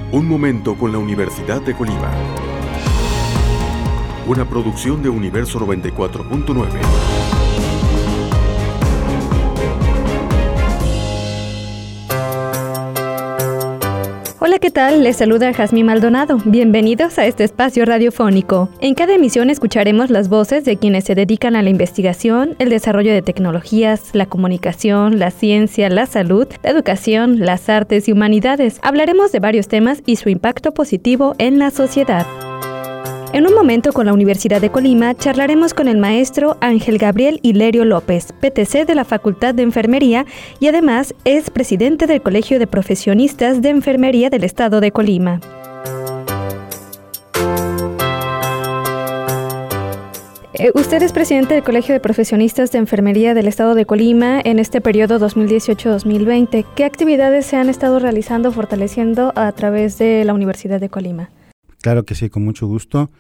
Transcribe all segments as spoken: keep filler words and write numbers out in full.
Un momento con la Universidad de Colima. Una producción de Universo noventa y cuatro punto nueve. Hola, ¿qué tal? Les saluda Jazmín Maldonado. Bienvenidos a este espacio radiofónico. En cada emisión escucharemos las voces de quienes se dedican a la investigación, el desarrollo de tecnologías, la comunicación, la ciencia, la salud, la educación, las artes y humanidades. Hablaremos de varios temas y su impacto positivo en la sociedad. En un momento con la Universidad de Colima, charlaremos con el maestro Ángel Gabriel Hilerio López, P T C de la Facultad de Enfermería y además es presidente del Colegio de Profesionistas de Enfermería del Estado de Colima. Eh, usted es presidente del Colegio de Profesionistas de Enfermería del Estado de Colima en este periodo dos mil dieciocho a dos mil veinte. ¿Qué actividades se han estado realizando, fortaleciendo a través de la Universidad de Colima? Claro que sí, con mucho gusto.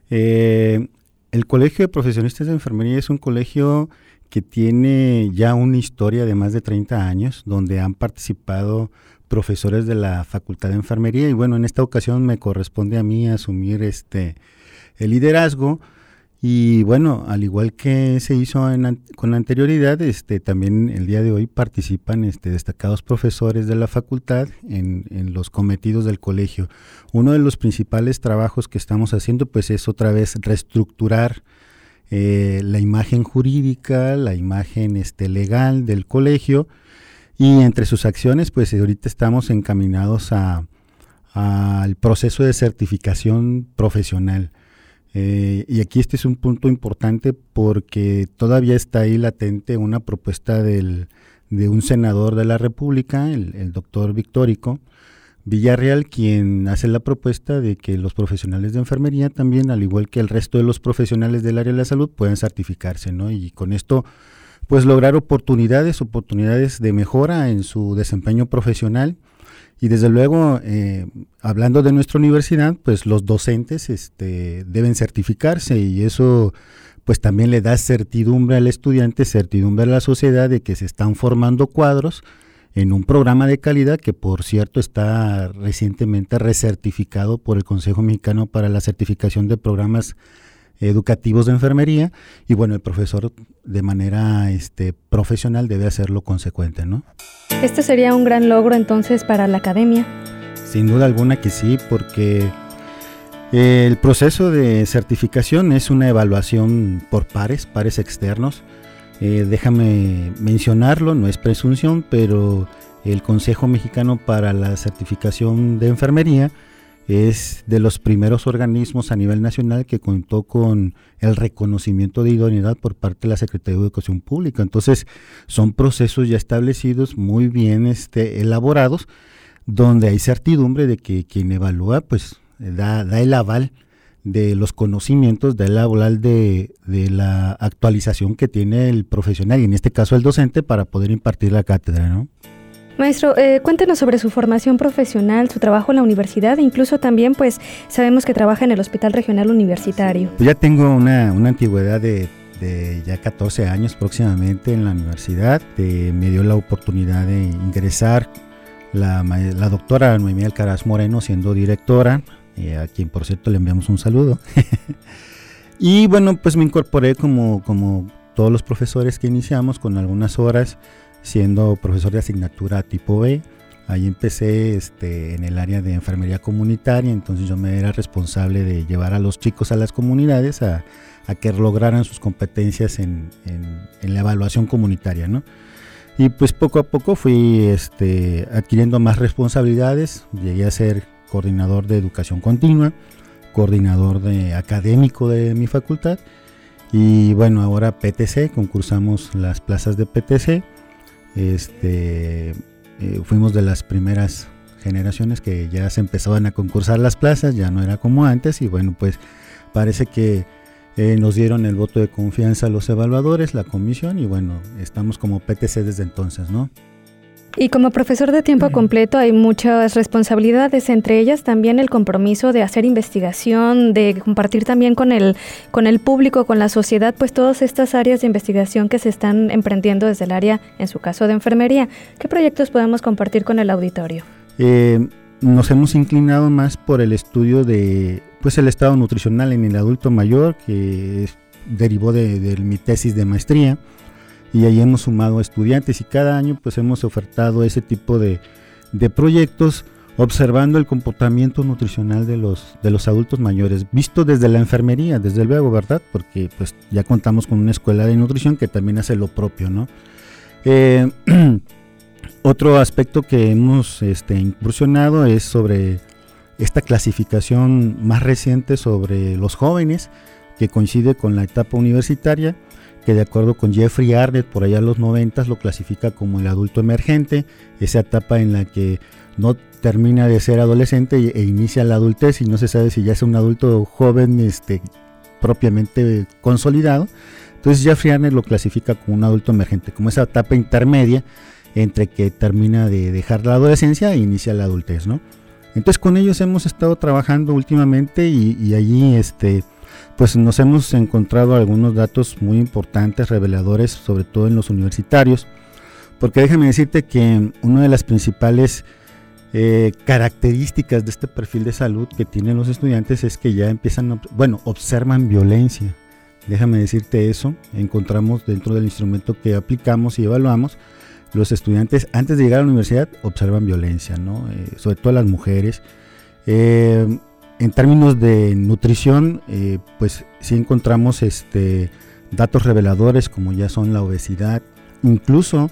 Eh, el Colegio de Profesionistas de Enfermería es un colegio que tiene ya una historia de más de treinta años, donde han participado profesores de la Facultad de Enfermería y bueno, en esta ocasión me corresponde a mí asumir este el liderazgo. Y bueno, al igual que se hizo en, con anterioridad, este, también el día de hoy participan este, destacados profesores de la facultad en, en los cometidos del colegio. Uno de los principales trabajos que estamos haciendo pues es otra vez reestructurar eh, la imagen jurídica, la imagen este, legal del colegio y entre sus acciones pues ahorita estamos encaminados a, a, al proceso de certificación profesional. Eh, y aquí este es un punto importante porque todavía está ahí latente una propuesta del, de un senador de la República, el, el doctor Victórico Villarreal, quien hace la propuesta de que los profesionales de enfermería también, al igual que el resto de los profesionales del área de la salud, puedan certificarse, ¿no? Y con esto, pues lograr oportunidades, oportunidades de mejora en su desempeño profesional. Y desde luego, eh, hablando de nuestra universidad, pues los docentes este, deben certificarse y eso pues también le da certidumbre al estudiante, certidumbre a la sociedad de que se están formando cuadros en un programa de calidad que por cierto está recientemente recertificado por el Consejo Mexicano para la Certificación de Programas Educativos de Enfermería y bueno, el profesor de manera este, profesional debe hacerlo consecuente, ¿no? Este sería un gran logro entonces para la academia. Sin duda alguna que sí, porque eh, el proceso de certificación es una evaluación por pares, pares externos. Eh, déjame mencionarlo, no es presunción, pero el Consejo Mexicano para la Certificación de Enfermería es de los primeros organismos a nivel nacional que contó con el reconocimiento de idoneidad por parte de la Secretaría de Educación Pública. Entonces, son procesos ya establecidos, muy bien este, elaborados, donde hay certidumbre de que quien evalúa, pues, da, da el aval de los conocimientos, da el aval de, de la actualización que tiene el profesional, y en este caso el docente, para poder impartir la cátedra, ¿no? Maestro, eh, cuéntenos sobre su formación profesional, su trabajo en la universidad, e incluso también pues sabemos que trabaja en el Hospital Regional Universitario. Pues ya tengo una, una antigüedad de, de ya catorce años próximamente en la universidad. Eh, me dio la oportunidad de ingresar la, la doctora Noemí Alcaraz Moreno siendo directora, eh, a quien por cierto le enviamos un saludo. Y bueno, pues me incorporé como, como todos los profesores que iniciamos con algunas horas, siendo profesor de asignatura tipo B. Ahí empecé este, en el área de enfermería comunitaria, entonces yo me era responsable de llevar a los chicos a las comunidades a, a que lograran sus competencias en, en, en la evaluación comunitaria, ¿no? Y pues poco a poco fui este, adquiriendo más responsabilidades, llegué a ser coordinador de educación continua, coordinador de académico de mi facultad y bueno, ahora P T C, concursamos las plazas de P T C. Este, eh, fuimos de las primeras generaciones que ya se empezaban a concursar las plazas, ya no era como antes y bueno, pues parece que eh, nos dieron el voto de confianza los evaluadores, la comisión y bueno, estamos como P T C desde entonces, ¿no? Y como profesor de tiempo completo hay muchas responsabilidades, entre ellas también el compromiso de hacer investigación, de compartir también con el, con el público, con la sociedad, pues todas estas áreas de investigación que se están emprendiendo desde el área, en su caso de enfermería. ¿Qué proyectos podemos compartir con el auditorio? Eh, nos hemos inclinado más por el estudio de pues el estado nutricional en el adulto mayor, que es, derivó de, de mi tesis de maestría, y ahí hemos sumado estudiantes y cada año pues hemos ofertado ese tipo de, de proyectos observando el comportamiento nutricional de los, de los adultos mayores, visto desde la enfermería, desde luego, ¿verdad? Porque pues ya contamos con una escuela de nutrición que también hace lo propio, ¿no? Eh, otro aspecto que hemos este, incursionado es sobre esta clasificación más reciente sobre los jóvenes, que coincide con la etapa universitaria, que de acuerdo con Jeffrey Arnett, por allá en los noventas, lo clasifica como el adulto emergente, esa etapa en la que no termina de ser adolescente e inicia la adultez y no se sabe si ya es un adulto joven este, propiamente consolidado. Entonces Jeffrey Arnett lo clasifica como un adulto emergente, como esa etapa intermedia entre que termina de dejar la adolescencia e inicia la adultez, ¿no? Entonces con ellos hemos estado trabajando últimamente y, y allí este, pues nos hemos encontrado algunos datos muy importantes, reveladores, sobre todo en los universitarios, porque déjame decirte que una de las principales eh, características de este perfil de salud que tienen los estudiantes es que ya empiezan, bueno, observan violencia. Déjame decirte eso, encontramos dentro del instrumento que aplicamos y evaluamos, los estudiantes antes de llegar a la universidad observan violencia, ¿no? Eh, sobre todo las mujeres. Eh, en términos de nutrición, eh, pues sí encontramos este, datos reveladores como ya son la obesidad, incluso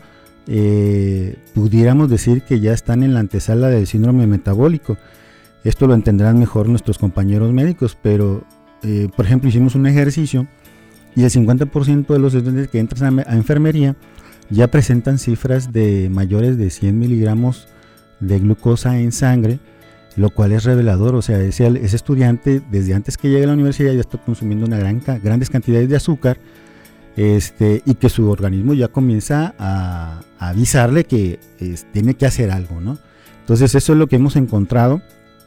eh, pudiéramos decir que ya están en la antesala del síndrome metabólico. Esto lo entenderán mejor nuestros compañeros médicos, pero eh, por ejemplo hicimos un ejercicio y el cincuenta por ciento de los estudiantes que entran a, a enfermería ya presentan cifras de mayores de cien miligramos de glucosa en sangre, lo cual es revelador. O sea, ese, ese estudiante desde antes que llegue a la universidad ya está consumiendo una gran, grandes cantidades de azúcar, este, y que su organismo ya comienza a, a avisarle que es, tiene que hacer algo, ¿no? Entonces eso es lo que hemos encontrado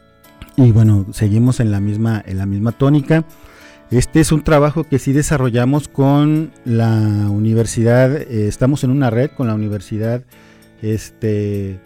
y bueno, seguimos en la misma, en la misma tónica. Este es un trabajo que sí desarrollamos con la universidad, eh, estamos en una red con la Universidad este,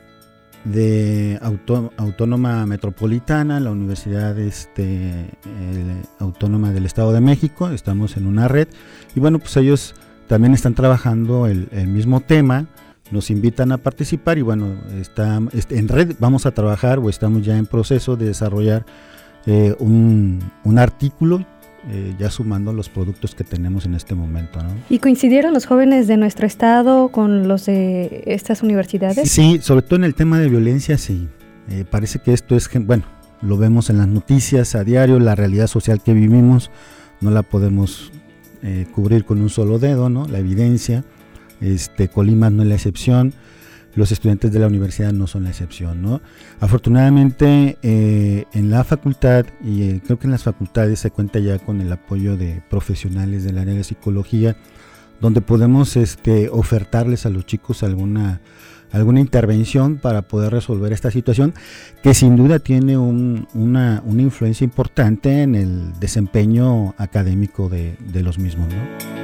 de Auto, Autónoma Metropolitana, la Universidad este, eh, Autónoma del Estado de México, estamos en una red y bueno, pues ellos también están trabajando el, el mismo tema, nos invitan a participar y bueno, está, este, en red vamos a trabajar o estamos ya en proceso de desarrollar eh, un, un artículo. Eh, ya sumando los productos que tenemos en este momento, ¿no? ¿Y coincidieron los jóvenes de nuestro estado con los de estas universidades? Sí, sobre todo en el tema de violencia, sí. Eh, parece que esto es, bueno, lo vemos en las noticias a diario, la realidad social que vivimos, no la podemos eh, cubrir con un solo dedo, ¿no? La evidencia, este, Colima no es la excepción. Los estudiantes de la universidad no son la excepción, ¿no? Afortunadamente eh, en la facultad y eh, creo que en las facultades se cuenta ya con el apoyo de profesionales del área de psicología, donde podemos este, ofertarles a los chicos alguna, alguna intervención para poder resolver esta situación, que sin duda tiene un, una, una influencia importante en el desempeño académico de, de los mismos, ¿no?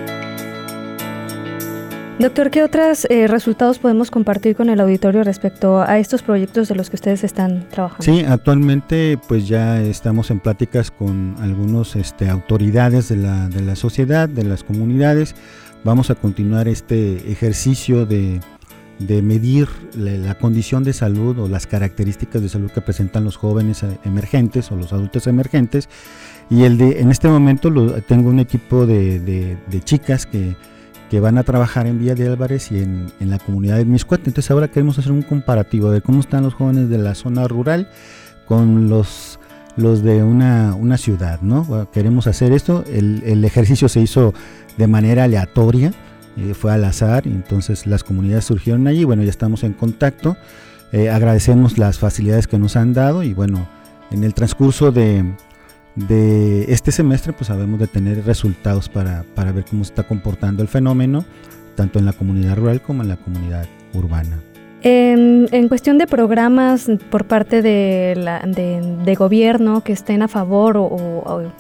Doctor, ¿qué otros eh, resultados podemos compartir con el auditorio respecto a estos proyectos de los que ustedes están trabajando? Sí, actualmente pues ya estamos en pláticas con algunas este, autoridades de la, de la sociedad, de las comunidades. Vamos a continuar este ejercicio de, de medir la, la condición de salud o las características de salud que presentan los jóvenes emergentes o los adultos emergentes. Y el de, en este momento lo, tengo un equipo de, de, de chicas que que van a trabajar en Villa de Álvarez y en, en la comunidad de Mixcoatl. Entonces ahora queremos hacer un comparativo de cómo están los jóvenes de la zona rural con los, los de una, una ciudad, ¿no? Bueno, queremos hacer esto, el, el ejercicio se hizo de manera aleatoria, eh, fue al azar, entonces las comunidades surgieron allí, bueno, ya estamos en contacto, eh, agradecemos las facilidades que nos han dado y bueno, en el transcurso de... de este semestre pues sabemos de tener resultados para, para ver cómo se está comportando el fenómeno tanto en la comunidad rural como en la comunidad urbana. En, en cuestión de programas por parte de, la, de, de gobierno que estén a favor o, o,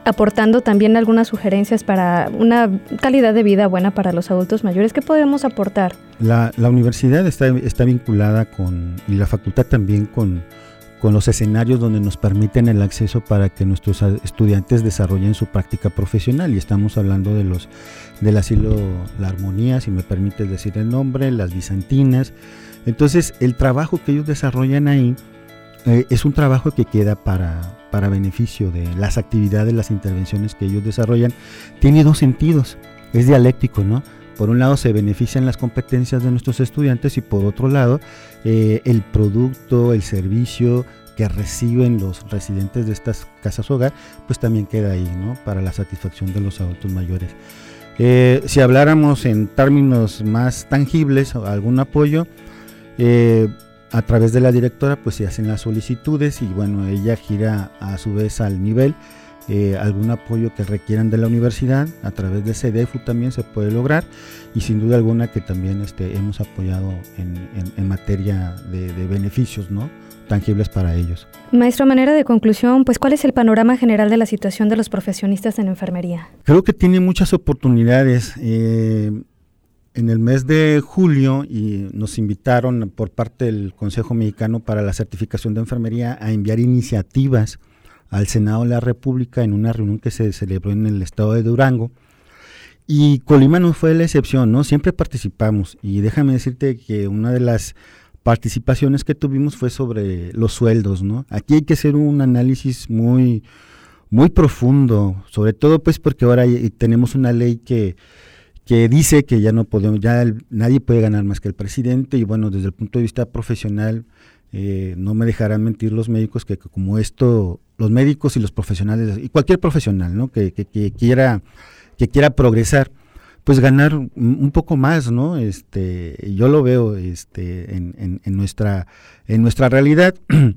aportando también algunas sugerencias para una calidad de vida buena para los adultos mayores. ¿Qué podemos aportar? La, la universidad está, está vinculada con, y la facultad también con, con los escenarios donde nos permiten el acceso para que nuestros estudiantes desarrollen su práctica profesional, y estamos hablando de los del asilo La Armonía, si me permites decir el nombre, las Bizantinas. Entonces, el trabajo que ellos desarrollan ahí eh, es un trabajo que queda para, para beneficio de las actividades, las intervenciones que ellos desarrollan. Tiene dos sentidos, es dialéctico, ¿no? Por un lado se benefician las competencias de nuestros estudiantes y por otro lado eh, el producto, el servicio que reciben los residentes de estas casas hogar, pues también queda ahí, ¿no? Para la satisfacción de los adultos mayores. Eh, si habláramos en términos más tangibles, algún apoyo, eh, a través de la directora pues se hacen las solicitudes y bueno, ella gira a su vez al nivel. Eh, algún apoyo que requieran de la universidad a través de CEDEFU también se puede lograr, y sin duda alguna que también este, hemos apoyado en, en, en materia de, de beneficios, ¿no?, tangibles para ellos. Maestro, a manera de conclusión, pues ¿cuál es el panorama general de la situación de los profesionistas en enfermería? Creo que tiene muchas oportunidades. Eh, en el mes de julio y nos invitaron por parte del Consejo Mexicano para la Certificación de Enfermería a enviar iniciativas al Senado de la República en una reunión que se celebró en el estado de Durango, y Colima no fue la excepción, ¿no? Siempre participamos, y déjame decirte que una de las participaciones que tuvimos fue sobre los sueldos, ¿no? Aquí hay que hacer un análisis muy, muy profundo, sobre todo pues porque ahora tenemos una ley que, que dice que ya no podemos, ya el, nadie puede ganar más que el presidente, y bueno, desde el punto de vista profesional, eh, no me dejarán mentir los médicos que, que como esto, los médicos y los profesionales, y cualquier profesional, ¿no?, que, que, que quiera, que quiera progresar, pues ganar un poco más, ¿no? Este, yo lo veo este, en, en, en, nuestra, en nuestra realidad.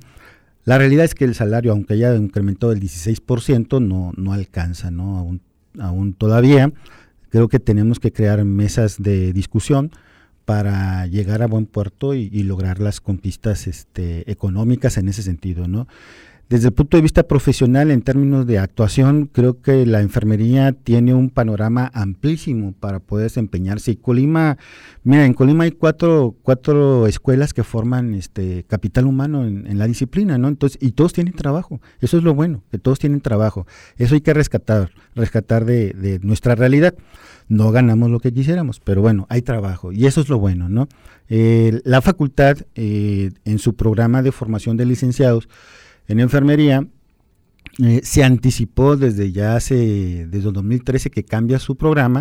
La realidad es que el salario, aunque haya incrementado el dieciséis por ciento, no, no alcanza, ¿no? Aún, aún todavía. Creo que tenemos que crear mesas de discusión para llegar a buen puerto y, y lograr las conquistas este, económicas en ese sentido, ¿no? Desde el punto de vista profesional, en términos de actuación, creo que la enfermería tiene un panorama amplísimo para poder desempeñarse. Y Colima, mira, en Colima hay cuatro, cuatro escuelas que forman este capital humano en, en la disciplina, ¿no? Entonces, y todos tienen trabajo. Eso es lo bueno, que todos tienen trabajo. Eso hay que rescatar, rescatar de, de nuestra realidad. No ganamos lo que quisiéramos, pero bueno, hay trabajo y eso es lo bueno, ¿no? Eh, la facultad, eh, en su programa de formación de licenciados en enfermería, eh, se anticipó desde ya hace, desde el dos mil trece que cambia su programa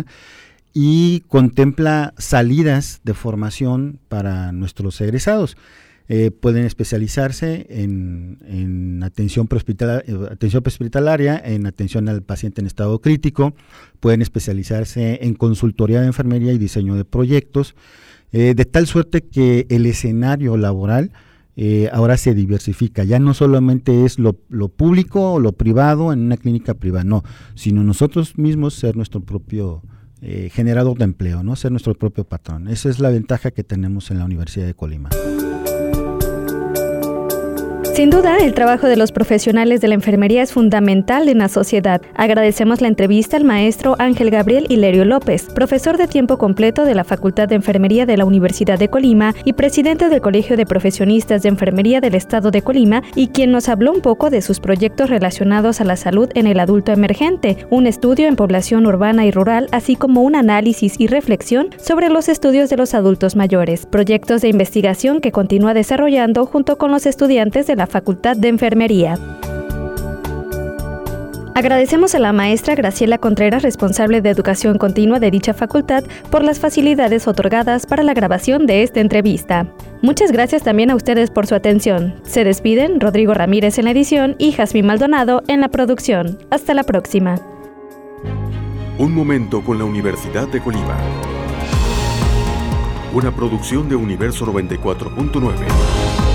y contempla salidas de formación para nuestros egresados. Eh, pueden especializarse en, en atención prehospitalaria, atención prehospitalaria, en atención al paciente en estado crítico, pueden especializarse en consultoría de enfermería y diseño de proyectos, eh, de tal suerte que el escenario laboral Eh, ahora se diversifica, ya no solamente es lo, lo público o lo privado en una clínica privada, no, sino nosotros mismos ser nuestro propio eh, generador de empleo, ¿no? Ser nuestro propio patrón. Esa es la ventaja que tenemos en la Universidad de Colima. Sin duda, el trabajo de los profesionales de la enfermería es fundamental en la sociedad. Agradecemos la entrevista al maestro Ángel Gabriel Hilerio López, profesor de tiempo completo de la Facultad de Enfermería de la Universidad de Colima y presidente del Colegio de Profesionistas de Enfermería del Estado de Colima, y quien nos habló un poco de sus proyectos relacionados a la salud en el adulto emergente, un estudio en población urbana y rural, así como un análisis y reflexión sobre los estudios de los adultos mayores, proyectos de investigación que continúa desarrollando junto con los estudiantes de la Facultad de Enfermería. Agradecemos a la maestra Graciela Contreras, responsable de Educación Continua de dicha facultad, por las facilidades otorgadas para la grabación de esta entrevista. Muchas gracias también a ustedes por su atención. Se despiden Rodrigo Ramírez en la edición y Jazmín Maldonado en la producción. Hasta la próxima. Un momento con la Universidad de Colima. Una producción de Universo noventa y cuatro punto nueve.